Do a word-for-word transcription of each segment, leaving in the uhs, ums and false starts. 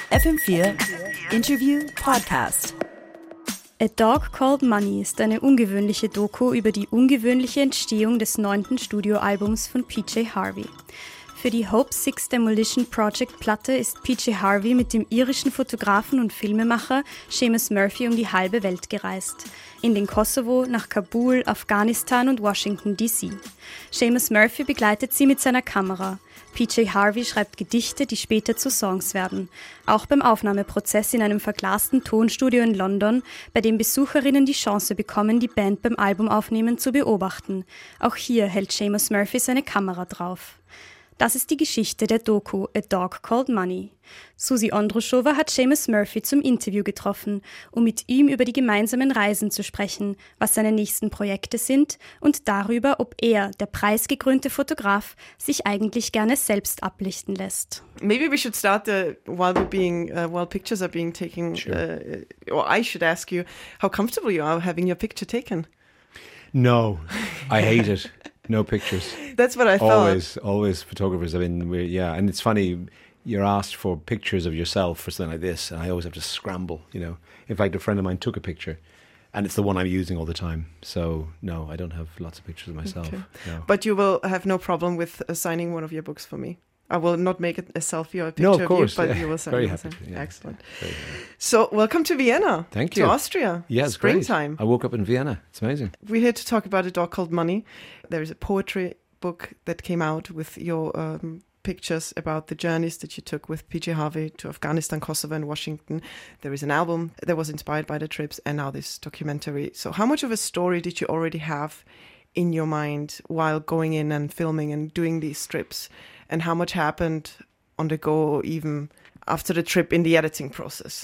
F M vier Interview Podcast. A Dog Called Money ist eine ungewöhnliche Doku über die ungewöhnliche Entstehung des neunten Studioalbums von P J Harvey. Für die Hope Six Demolition Project Platte ist P J Harvey mit dem irischen Fotografen und Filmemacher Seamus Murphy um die halbe Welt gereist. In den Kosovo, nach Kabul, Afghanistan und Washington D C. Seamus Murphy begleitet sie mit seiner Kamera. P J Harvey schreibt Gedichte, die später zu Songs werden. Auch beim Aufnahmeprozess in einem verglasten Tonstudio in London, bei dem Besucherinnen die Chance bekommen, die Band beim Albumaufnehmen zu beobachten. Auch hier hält Seamus Murphy seine Kamera drauf. Das ist die Geschichte der Doku A Dog Called Money. Susi Ondrushova hat Seamus Murphy zum Interview getroffen, um mit ihm über die gemeinsamen Reisen zu sprechen, was seine nächsten Projekte sind und darüber, ob er, der preisgekrönte Fotograf, sich eigentlich gerne selbst ablichten lässt. Maybe we should start the, while we're being uh, while pictures are being taken. Sure. Uh, or I should ask you how comfortable you are having your picture taken. No, I hate it. No pictures. That's what I thought. Always, always photographers. I mean, we're, yeah, and it's funny. You're asked for pictures of yourself for something like this, and I always have to scramble. You know, in fact, a friend of mine took a picture, and it's the one I'm using all the time. So no, I don't have lots of pictures of myself. Okay. No. But you will have no problem with uh, signing one of your books for me. I will not make it a selfie or a picture No, of course. of you, but yeah. you will sign Very it. happy. To, yeah. Excellent. Very happy. So, welcome to Vienna. Thank to you. To Austria. Yeah, it's springtime. Great. I woke up in Vienna. It's amazing. We're here to talk about A Dog Called Money. There is a poetry book that came out with your um, pictures about the journeys that you took with P J Harvey to Afghanistan, Kosovo, and Washington. There is an album that was inspired by the trips, and now this documentary. So, how much of a story did you already have in your mind while going in and filming and doing these trips, and how much happened on the go, even after the trip in the editing process?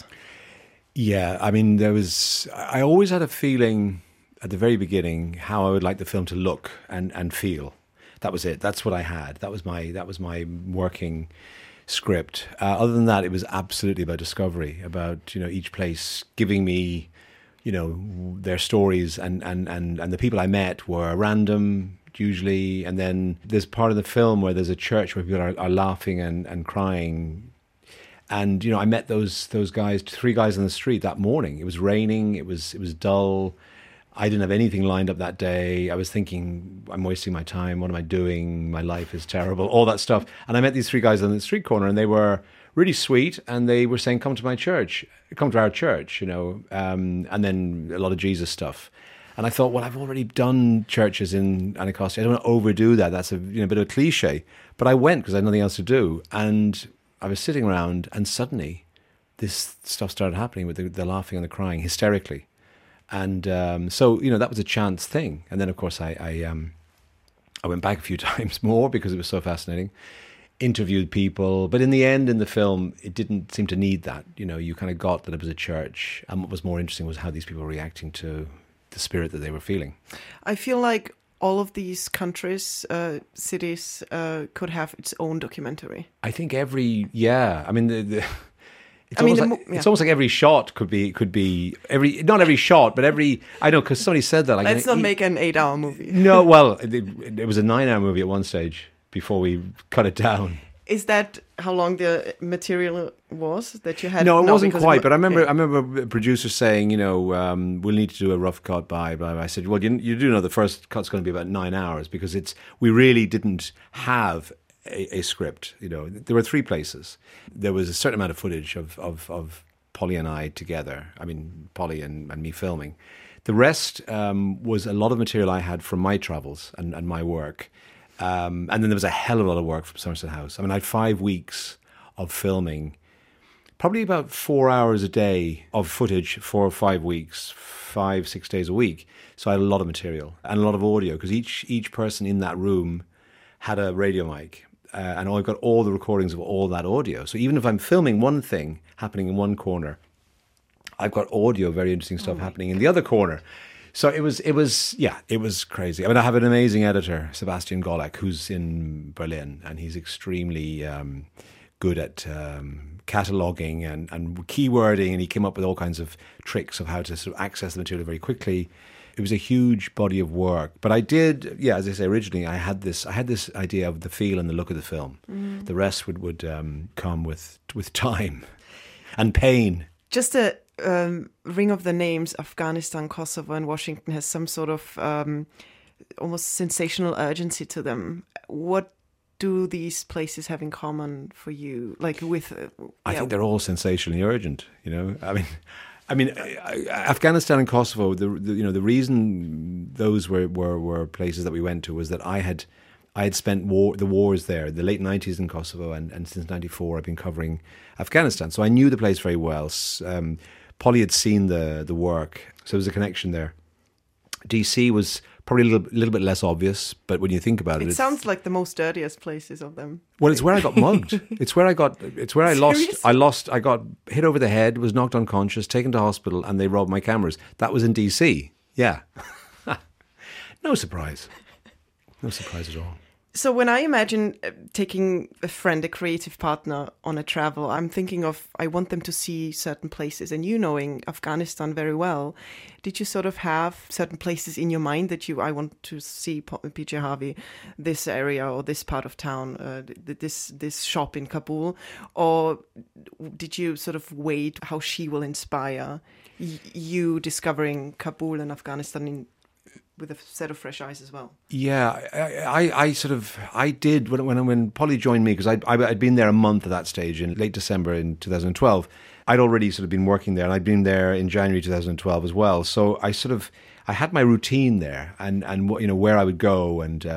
Yeah, I mean, there was, I always had a feeling at the very beginning how I would like the film to look and, and feel. That was it. That's what I had. That was my, that was my working script. Uh, other than that, it was absolutely about discovery, about, you know, each place giving me, you know, their stories, and, and, and, and the people I met were random, usually, and then there's part of the film where there's a church where people are, are laughing and, and crying. And, you know, I met those those guys, three guys on the street that morning. It was raining, it was it was dull. I didn't have anything lined up that day. I was thinking, I'm wasting my time, what am I doing? My life is terrible, all that stuff. And I met these three guys on the street corner, and they were really sweet, and they were saying, come to my church, come to our church, you know, um, and then a lot of Jesus stuff. And I thought, well, I've already done churches in Anacostia. I don't want to overdo that. That's a you know, bit of a cliche. But I went because I had nothing else to do. And I was sitting around, and suddenly this stuff started happening with the, the laughing and the crying hysterically. And um, so, you know, that was a chance thing. And then, of course, I I, um, I went back a few times more because it was so fascinating. Interviewed people. But in the end, in the film, it didn't seem to need that. You know, you kind of got that it was a church. And what was more interesting was how these people were reacting to the spirit that they were feeling. I feel like all of these countries, uh, cities, uh, could have its own documentary. I think every, yeah, I mean, the, the, it's, I mean, almost the like, mo- yeah. it's almost like every shot could be, could be, every not every shot, but every, I know, because somebody said that. Like, Let's not e- make an eight-hour movie. No, well, it, it was a nine-hour movie at one stage before we cut it down. Is that how long the material was that you had? No, it wasn't because quite. it, But I remember, yeah. I remember producers saying, you know, um, we'll need to do a rough cut by. Blah, blah. I said, well, you, you do know the first cut's going to be about nine hours because it's we really didn't have a, a script. You know, there were three places. There was a certain amount of footage of of, of Polly and I together. I mean, Polly and, and me filming. The rest um, was a lot of material I had from my travels and, and my work. Um, and then there was a hell of a lot of work from Somerset House. I mean, I had five weeks of filming, probably about four hours a day of footage, four or five weeks, five, six days a week. So I had a lot of material and a lot of audio because each each person in that room had a radio mic. Uh, and I've got all the recordings of all that audio. So even if I'm filming one thing happening in one corner, I've got audio, very interesting stuff oh happening in the other corner. So it was, it was, yeah, it was crazy. I mean, I have an amazing editor, Sebastian Golek, who's in Berlin, and he's extremely um, good at um, cataloging and, and keywording, and he came up with all kinds of tricks of how to sort of access the material very quickly. It was a huge body of work. But I did, yeah, as I say, originally I had this I had this idea of the feel and the look of the film. Mm. The rest would, would um, come with with time. and pain. Just a um, ring of the names, Afghanistan, Kosovo, and Washington has some sort of um, almost sensational urgency to them. What do these places have in common for you? Like with, uh, I yeah. think they're all sensationally urgent. You know, I mean, I mean, Afghanistan and Kosovo. The, the you know the reason those were, were were places that we went to was that I had I had spent war the wars there, the late nineties in Kosovo, and, and since ninety-four I've been covering Afghanistan. So I knew the place very well. Um, Polly had seen the the work, so there was a connection there. D C was probably a little, little bit less obvious, but when you think about it, it it's, sounds like the most dirtiest places of them. well, it's where I got mugged. It's where I got. It's where I Seriously? lost. I lost. I got hit over the head, was knocked unconscious, taken to hospital, and they robbed my cameras. That was in D C. Yeah, no surprise. No surprise at all. So when I imagine uh, taking a friend, a creative partner on a travel, I'm thinking of, I want them to see certain places. And you knowing Afghanistan very well, did you sort of have certain places in your mind that you, I want to see P J Harvey, this area or this part of town, uh, this this shop in Kabul? Or did you sort of wait how she will inspire y- you discovering Kabul and Afghanistan in with a set of fresh eyes as well? Yeah, I, I, I sort of, I did, when when, when Polly joined me, because I'd, I'd been there a month at that stage, in late December in two thousand twelve, I'd already sort of been working there, and I'd been there in January two thousand twelve as well. So I sort of, I had my routine there, and, and you know, where I would go, and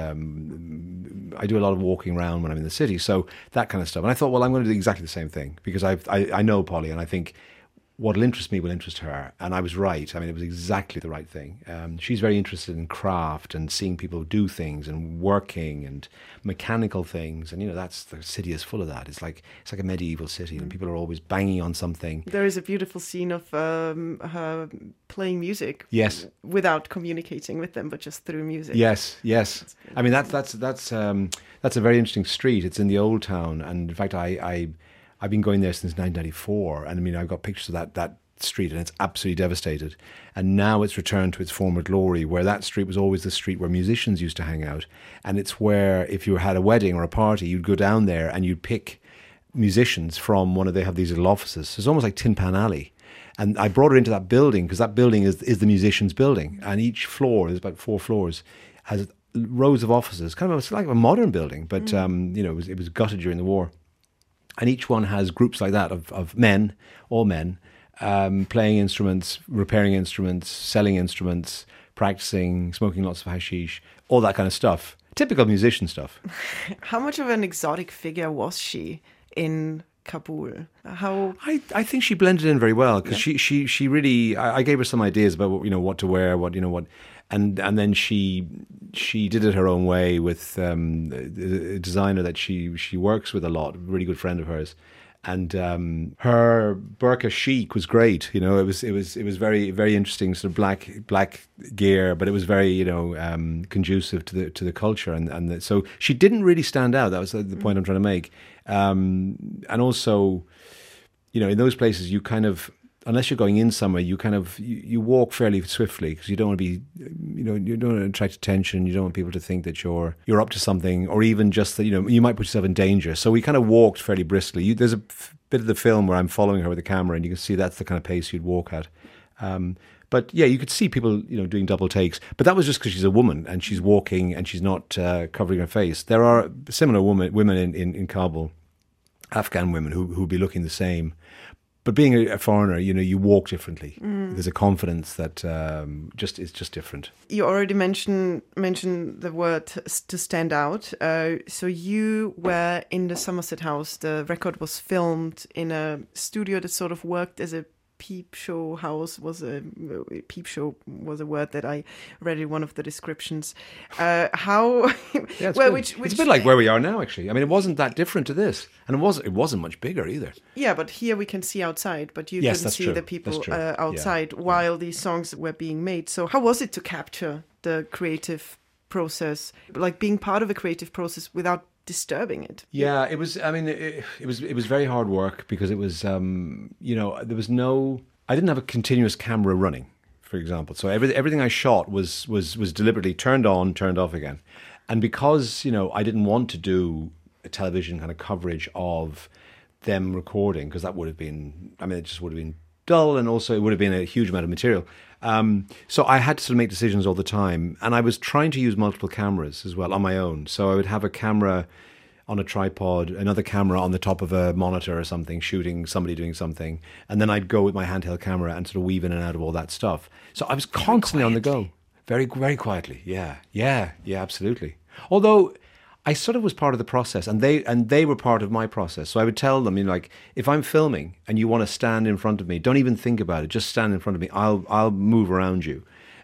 um, I do a lot of walking around when I'm in the city, so that kind of stuff. And I thought, well, I'm going to do exactly the same thing, because I've, I, I know Polly, and I think what'll interest me will interest her. And I was right. I mean, it was exactly the right thing. Um, she's very interested in craft and seeing people do things and working and mechanical things. And, you know, that's, the city is full of that. It's like it's like a medieval city, and people are always banging on something. There is a beautiful scene of um, her playing music. Yes. Without communicating with them, but just through music. Yes, yes. I mean, that's that's that's um, that's a very interesting street. It's in the Old Town. And in fact, I... I I've been going there since nineteen ninety-four, and I mean, I've got pictures of that that street, and it's absolutely devastated. And now it's returned to its former glory, where that street was always the street where musicians used to hang out. And it's where, if you had a wedding or a party, you'd go down there and you'd pick musicians from one of, they have these little offices. So it's almost like Tin Pan Alley. And I brought her into that building, because that building is is the musicians' building. And each floor, there's about four floors, has rows of offices. Kind of, it's like a modern building, but mm. um, you know, it was, it was gutted during the war. And each one has groups like that of, of men, all men, um, playing instruments, repairing instruments, selling instruments, practicing, smoking lots of hashish, all that kind of stuff. Typical musician stuff. How much of an exotic figure was she in Kabul? How I, I think she blended in very well, because yeah. she, she she really, I, I gave her some ideas about, you know, what to wear, what you know what, and and then she she did it her own way with um, a designer that she she works with a lot, a really good friend of hers. And um, her burqa chic was great. You know, it was it was it was very very interesting, sort of black black gear, but it was very, you know, um, conducive to the to the culture. And and the, so she didn't really stand out. That was the point I'm trying to make. Um, and also, you know, in those places, you kind of, unless you're going in somewhere, you kind of you, you walk fairly swiftly, because you don't want to be, you know, you don't want to attract attention. You don't want people to think that you're you're up to something, or even just that, you know, you might put yourself in danger. So we kind of walked fairly briskly. You, there's a f- bit of the film where I'm following her with the camera, and you can see that's the kind of pace you'd walk at. Um, but yeah, you could see people, you know, doing double takes. But that was just because she's a woman and she's walking and she's not uh, covering her face. There are similar women women in, in, in Kabul, Afghan women who who would be looking the same. But being a, a foreigner, you know, you walk differently. Mm. There's a confidence that um, just is just different. You already mentioned mentioned the word to stand out. Uh, so you were in the Somerset House. The record was filmed in a studio that sort of worked as a peep show house. Was a peep show was a word that I read in one of the descriptions. Uh, how? Yeah, it's, well, which, which, which, it's a bit like where we are now, actually. I mean, it wasn't that different to this, and it wasn't. It wasn't much bigger either. Yeah, but here we can see outside, but you yes, couldn't see true. the people uh, outside yeah. while yeah. these songs were being made. So how was it to capture the creative process, like being part of a creative process without disturbing it? Yeah, it was. I mean, it, it was. It was very hard work, because it was. Um, you know, there was no. I didn't have a continuous camera running, for example. So every, everything I shot was was was deliberately turned on, turned off again, and because, you know, I didn't want to do a television kind of coverage of them recording, because that would have been, I mean, it just would have been dull, and also it would have been a huge amount of material. Um, so I had to sort of make decisions all the time, and I was trying to use multiple cameras as well on my own. So I would have a camera on a tripod, another camera on the top of a monitor or something, shooting somebody doing something, and then I'd go with my handheld camera and sort of weave in and out of all that stuff. So I was constantly on the go. Very, very quietly. Yeah, yeah, yeah, absolutely. Although I sort of was part of the process, and they and they were part of my process. So I would tell them, you know, like, if I'm filming and you want to stand in front of me, don't even think about it. Just stand in front of me. I'll I'll move around you.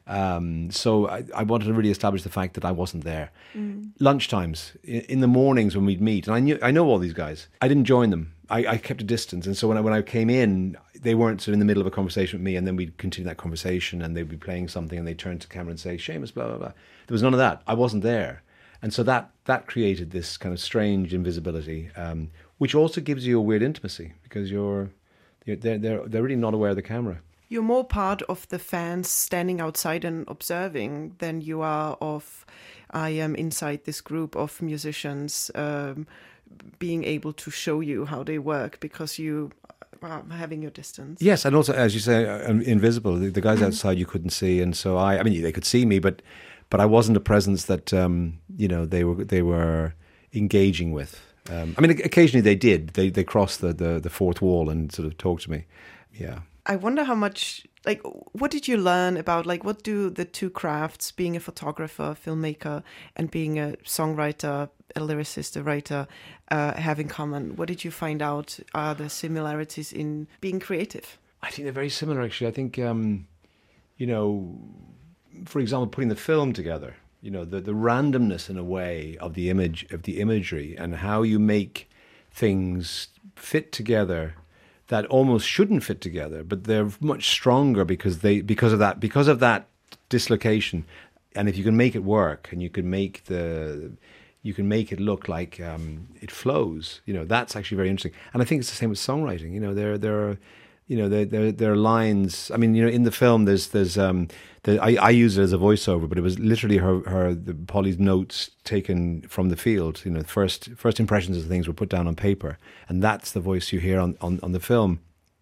Um, so I, I wanted to really establish the fact that I wasn't there. Mm. Lunchtimes, in, in the mornings when we'd meet, and I knew I know all these guys. I didn't join them. I, I kept a distance, and so when I when I came in, they weren't sort of in the middle of a conversation with me, and then we'd continue that conversation, and they'd be playing something, and they'd turn to the camera and say, "Seamus, blah blah blah." There was none of that. I wasn't there, and so that that created this kind of strange invisibility, um, which also gives you a weird intimacy, because you're, you're they're they're they're really not aware of the camera. You're more part of the fans standing outside and observing than you are of, I am inside this group of musicians, um, being able to show you how they work, because you are having your distance. Yes, and also, as you say, uh, invisible. The, the guys mm-hmm. outside you couldn't see, and so I, I mean, they could see me, but but I wasn't a presence that um, you know they were they were engaging with. Um, I mean, occasionally they did. They they crossed the, the the fourth wall and sort of talked to me. Yeah. I wonder how much, like, what did you learn about, like, what do the two crafts, being a photographer, filmmaker, and being a songwriter, a lyricist, a writer, uh, have in common? What did you find out are the similarities in being creative? I think they're very similar, actually. I think, um, you know, for example, putting the film together, you know, the, the randomness in a way of the image, of the imagery, and how you make things fit together that almost shouldn't fit together, but they're much stronger because they because of that because of that dislocation. And if you can make it work, and you can make the you can make it look like um, it flows, you know, that's actually very interesting. And I think it's the same with songwriting. You know, there there are you know there there there are lines. I mean, you know, in the film, there's there's um, the, I I use it as a voiceover, but it was literally her her the, Polly's notes taken from the field. You know, first first impressions of things were put down on paper, and that's the voice you hear on on, on the film.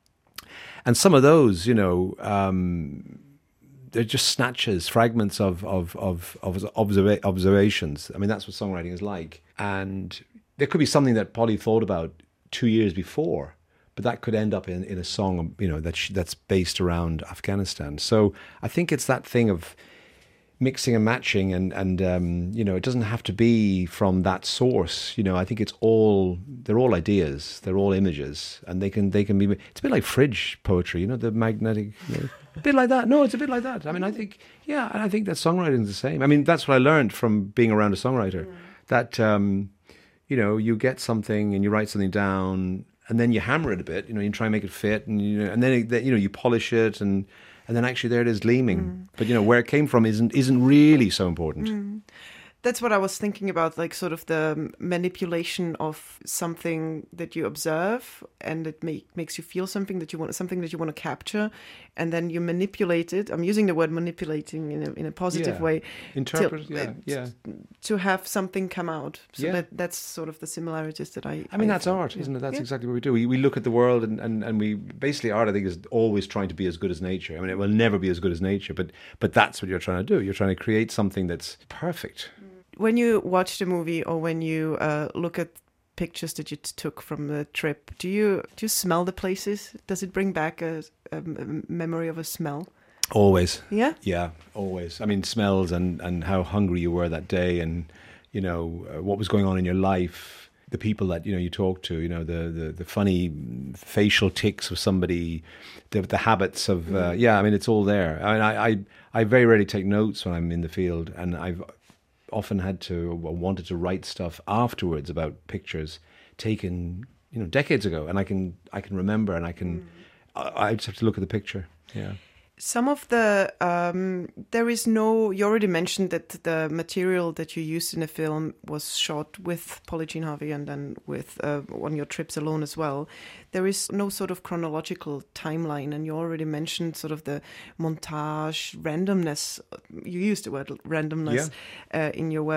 And some of those, you know, um, they're just snatches, fragments of of of, of observa- observations. I mean, that's what songwriting is like. And there could be something that Polly thought about two years before, but that could end up in, in a song, you know, that sh- that's based around Afghanistan. So I think it's that thing of mixing and matching, and and um, you know, it doesn't have to be from that source. You know, I think it's all they're all ideas, they're all images, and they can they can be. It's a bit like fridge poetry, you know, the magnetic. You know, a bit like that. No, it's a bit like that. I mean, I think yeah, and I think that songwriting is the same. I mean, that's what I learned from being around a songwriter. Mm. That um, you know, you get something and you write something down, and then you hammer it a bit, you know, you try and make it fit, and you know, and then it, you know, you polish it, and and then actually there it is gleaming. Mm. But you know, where it came from isn't isn't really so important. Mm. That's what I was thinking about, like sort of the manipulation of something that you observe, and it make, makes you feel something that you want, something that you want to capture, and then you manipulate it. I'm using the word manipulating in a in a positive yeah. way. Interpret, to, yeah, uh, yeah. To have something come out. So yeah. that that's sort of the similarities that I. I mean, I that's think. art, isn't it? That's yeah. exactly what we do. We we look at the world, and, and, and we basically art. I think is always trying to be as good as nature. I mean, it will never be as good as nature, but but that's what you're trying to do. You're trying to create something that's perfect. When you watch the movie, or when you uh, look at pictures that you t- took from the trip, do you do you smell the places? Does it bring back a, a, a memory of a smell? Always. Yeah? Yeah, always. I mean, smells, and, and how hungry you were that day, and, you know, uh, what was going on in your life, the people that, you know, you talk to, you know, the, the, the funny facial tics of somebody, the, the habits of, uh, yeah, I mean, it's all there. I mean, I, I, I very rarely take notes when I'm in the field, and I've often had to or wanted to write stuff afterwards about pictures taken, you know, decades ago, and I can I can remember, and I can mm. I, I just have to look at the picture. Yeah. Some of the um, there is no. You already mentioned that the material that you used in the film was shot with Polly Jean Harvey, and then with uh, on your trips alone as well. There is no sort of chronological timeline, and you already mentioned sort of the montage randomness. You used the word randomness yeah. uh, in your work.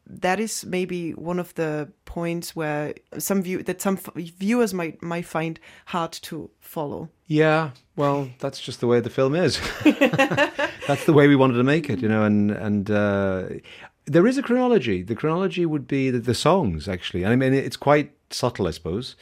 that is maybe one of the points where some view that some viewers might might find hard to follow. Yeah, well, that's just the way the film is. That's the way we wanted to make it, you know, and and uh, there is a chronology. The chronology would be the, the songs, actually. I mean, it's quite subtle, I suppose.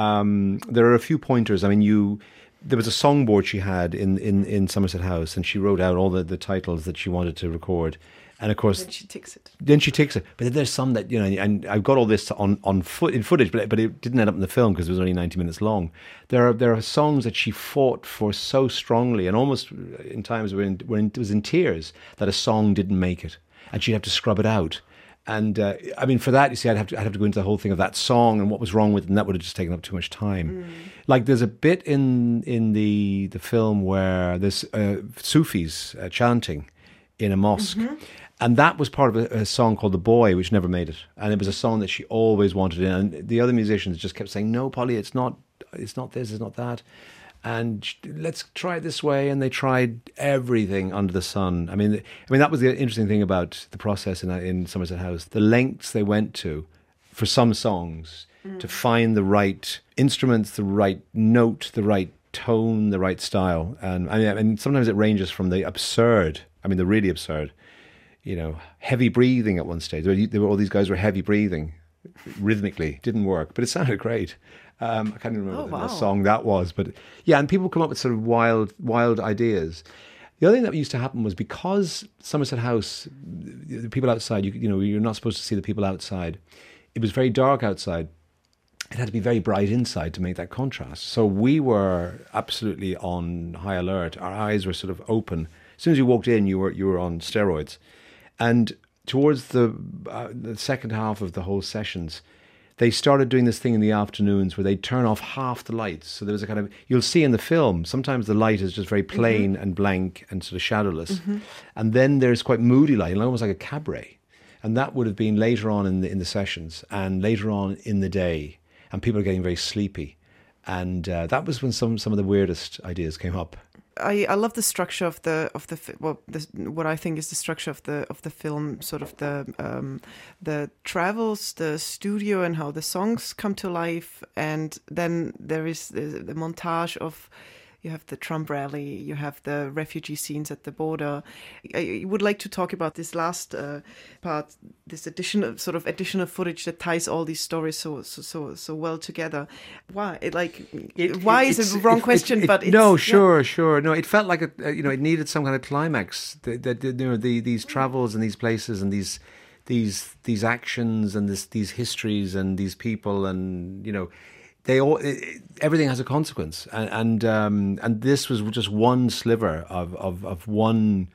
Um, there are a few pointers. I mean, you there was a songboard she had in, in, in Somerset House, and she wrote out all the, the titles that she wanted to record. And of course, then she ticks it. Then she takes it. But then there's some that, you know, and I've got all this on on foot in footage, but but it didn't end up in the film because it was only ninety minutes long. There are there are songs that she fought for so strongly, and almost in times when when it was in tears that a song didn't make it, and she'd have to scrub it out. And uh, I mean, for that, you see, I'd have to I'd have to go into the whole thing of that song and what was wrong with it, and that would have just taken up too much time. Mm. Like there's a bit in in the the film where there's uh, Sufis uh, chanting in a mosque. Mm-hmm. And that was part of a, a song called The Boy, which never made it. And it was a song that she always wanted in. And the other musicians just kept saying, no, Polly, it's not it's not this, it's not that. And let's try it this way. And they tried everything under the sun. I mean, I mean that was the interesting thing about the process in, in Somerset House. The lengths they went to for some songs mm. to find the right instruments, the right note, the right tone, the right style. And I mean, and sometimes it ranges from the absurd, I mean, the really absurd, you know, heavy breathing at one stage. There were all these guys were heavy breathing rhythmically. Didn't work, but it sounded great. Um, I can't even remember oh, what wow. song that was, but yeah, and people come up with sort of wild, wild ideas. The other thing that used to happen was because Somerset House, the people outside, you, you know, you're not supposed to see the people outside. It was very dark outside. It had to be very bright inside to make that contrast. So we were absolutely on high alert. Our eyes were sort of open. As soon as you walked in, you were you were on steroids. And towards the uh, the second half of the whole sessions, they started doing this thing in the afternoons where they turn off half the lights. So there was a kind of, you'll see in the film, sometimes the light is just very plain mm-hmm. and blank and sort of shadowless. Mm-hmm. And then there's quite moody light, almost like a cabaret. And that would have been later on in the in the sessions and later on in the day. And people are getting very sleepy. And uh, that was when some, some of the weirdest ideas came up. I, I love the structure of the of the well the, what I think is the structure of the of the film, sort of the um, the travels, the studio, and how the songs come to life, and then there is the, the montage of. You have the Trump rally, you have the refugee scenes at the border. I would like to talk about this last uh, part, this additional sort of additional footage that ties all these stories so so so, so well together. Why? It, like, it, why it, is it a wrong it, question? It, it, but it's, no, sure, yeah. sure. No, it felt like a, you know it needed some kind of climax. That, that you know the these travels and these places and these these these actions and this these histories and these people and you know. They all, everything has a consequence, and and, um, and this was just one sliver of, of, of one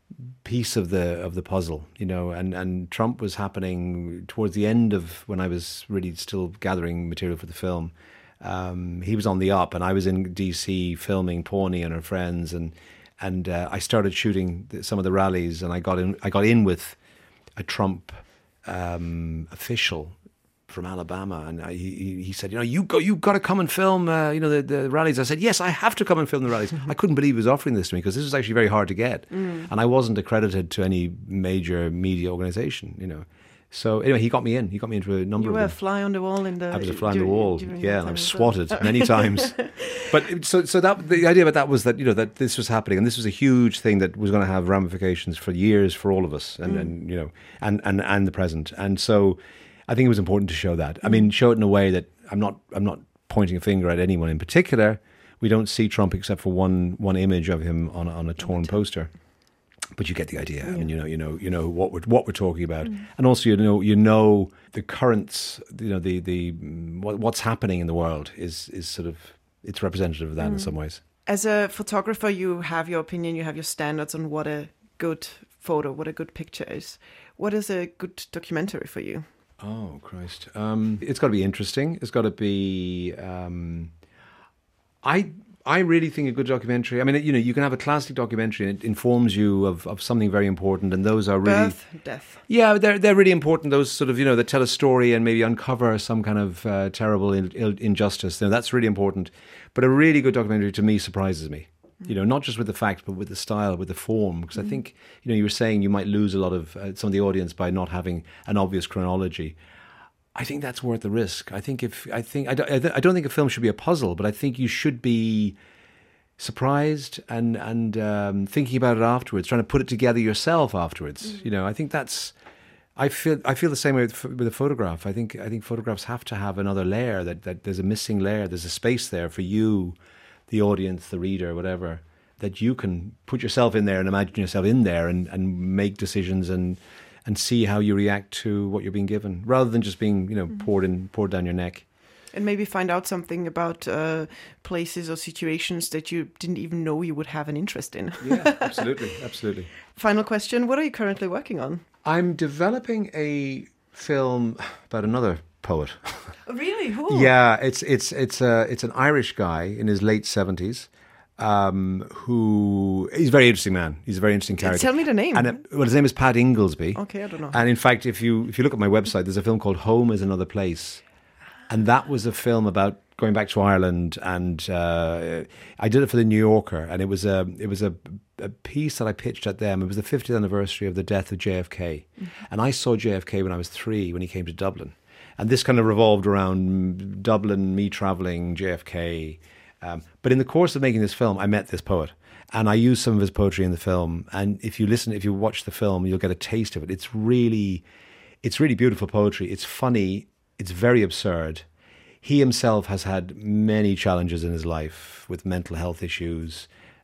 piece of the of the puzzle, you know. And, and Trump was happening towards the end of when I was really still gathering material for the film. Um, he was on the up, and I was in D C filming Pawnee and her friends, and and uh, I started shooting some of the rallies, and I got in. I got in with a Trump um, official from Alabama, and I, he he said, you know, you go, you got to come and film, uh, you know, the, the rallies. I said, yes, I have to come and film the rallies. I couldn't believe he was offering this to me because this was actually very hard to get, mm. and I wasn't accredited to any major media organization, you know. So anyway, he got me in. He got me into a number you of. You were them. a fly on the wall in the. I was a fly on the wall, yeah, and I was well. swatted many times. But so so that the idea about that was that you know that this was happening, and this was a huge thing that was going to have ramifications for years for all of us, and, mm. and you know, and, and and the present, and so. I think it was important to show that. I mean, show it in a way that I'm not I'm not pointing a finger at anyone in particular. We don't see Trump except for one one image of him on on a torn poster. But you get the idea. Yeah. I mean, you know, you know, you know what we're what we're talking about, mm. and also you know you know the currents. You know the the what, what's happening in the world is is sort of it's representative of that mm. in some ways. As a photographer, you have your opinion, you have your standards on what a good photo, what a good picture is. What is a good documentary for you? Oh, Christ. Um, it's got to be interesting. It's got to be... Um, I I really think a good documentary... I mean, you know, you can have a classic documentary and it informs you of, of something very important, and those are really... Birth, death. Yeah, they're, they're really important. Those sort of, you know, that tell a story and maybe uncover some kind of uh, terrible in, in, injustice. You know, that's really important. But a really good documentary, to me, surprises me. You know, not just with the fact, but with the style, with the form. Because mm. I think, you know, you were saying you might lose a lot of uh, some of the audience by not having an obvious chronology. I think that's worth the risk. I think if I think I don't, I don't think a film should be a puzzle, but I think you should be surprised and and um, thinking about it afterwards, trying to put it together yourself afterwards. Mm. You know, I think that's. I feel I feel the same way with, with a photograph. I think I think photographs have to have another layer. That that there's a missing layer. There's a space there for you, the audience, the reader, whatever, that you can put yourself in there and imagine yourself in there and, and make decisions and. and see how you react to what you're being given, rather than just being, you know, mm-hmm. poured in, poured down your neck. And maybe find out something about uh, places or situations that you didn't even know you would have an interest in. Yeah, absolutely, absolutely. Final question, what are you currently working on? I'm developing a film about another poet. Really? Who? Yeah, it's it's it's a it's an Irish guy in his late seventies. Um, who he's a very interesting man. He's a very interesting character. Tell me the name. And it, well, his name is Pat Inglesby. Okay, I don't know. And in fact, if you if you look at my website, there's a film called Home is Another Place, and that was a film about going back to Ireland. And uh, I did it for the New Yorker, and it was a it was a, a piece that I pitched at them. It was the fiftieth anniversary of the death of J F K, mm-hmm. and I saw J F K when I was three when he came to Dublin, and this kind of revolved around Dublin, me traveling, J F K. Um, but in the course of making this film, I met this poet, and I used some of his poetry in the film. And if you listen, if you watch the film, you'll get a taste of it. It's really, it's really beautiful poetry. It's funny. It's very absurd. He himself has had many challenges in his life with mental health issues.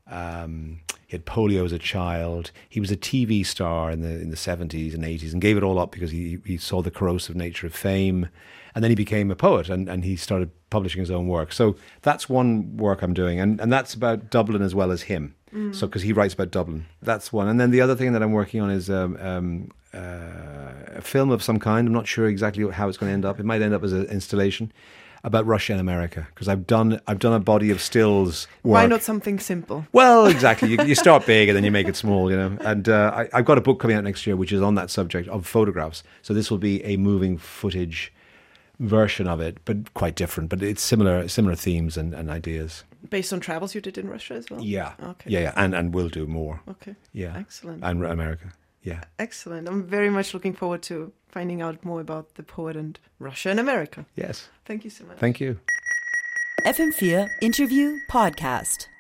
Um, he had polio as a child. He was a T V star in the in the seventies and eighties and gave it all up because he he saw the corrosive nature of fame. And then he became a poet, and, and he started publishing his own work. So that's one work I'm doing, and, and that's about Dublin as well as him. Mm. So because he writes about Dublin, that's one. And then the other thing that I'm working on is um, um, uh, a film of some kind. I'm not sure exactly how it's going to end up. It might end up as an installation about Russia and America, because I've done I've done a body of stills work. Why not something simple? Well, exactly. You, you start big and then you make it small, you know. And uh, I, I've got a book coming out next year which is on that subject of photographs. So this will be a moving footage version of it, but quite different. But it's similar similar themes and, and ideas. Based on travels you did in Russia as well? Yeah. Okay. Yeah, yeah. And, and we'll do more. Okay. Yeah. Excellent. And America. Yeah. Excellent. I'm very much looking forward to finding out more about the poet and Russia and America. Yes. Thank you so much. Thank you. F M four Interview Podcast.